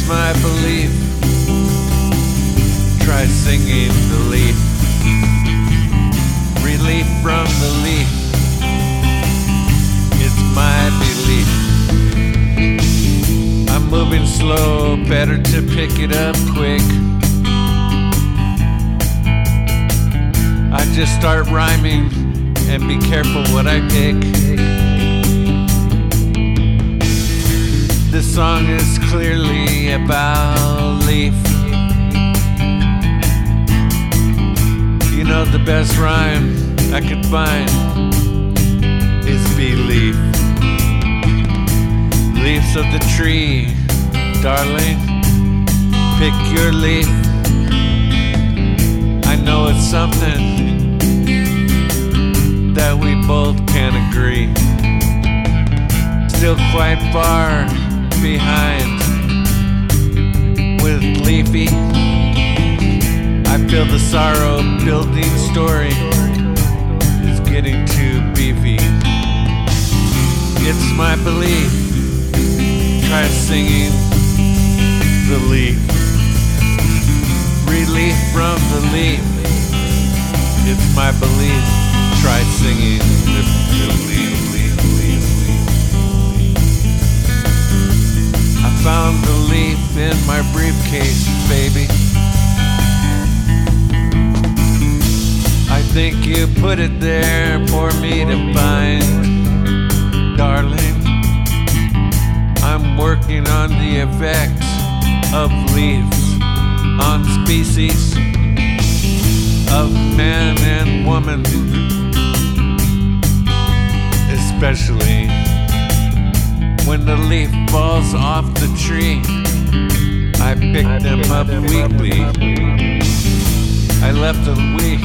my belief. Try singing the leaf. Relief from the leaf. It's my belief. I'm moving slow, better to pick it up quick. I just start rhyming and be careful what I pick. This song is clearly about leaf. You know the best rhyme I could find is belief. Leaves of the tree, darling, pick your leaf. I know it's something that we both can agree. Still quite far behind with leafy. I feel the sorrow building story is getting too beefy. It's my belief. Try singing the leaf. Relief from the leaf. It's my belief. Try singing the leaf. I found the leaf in my briefcase, baby. I think you put it there for me to find, darling. I'm working on the effects of leaves on species of man and woman, especially when the leaf falls off the tree. I pick them up weekly. I left a leaf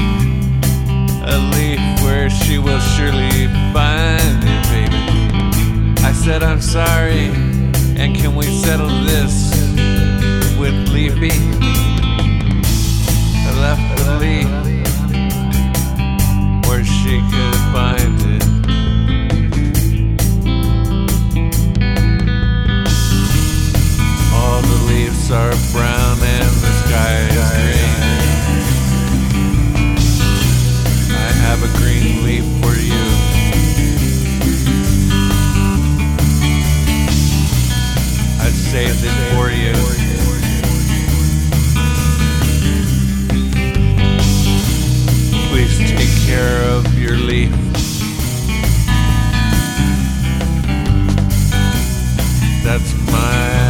where she will surely find it, baby. I said I'm sorry, and can we settle this with Leafy? I left the leaf where she could find it. All the leaves are brown and the sky is green. I have a green leaf for you. I saved it for you. Please take care of your leaf. That's my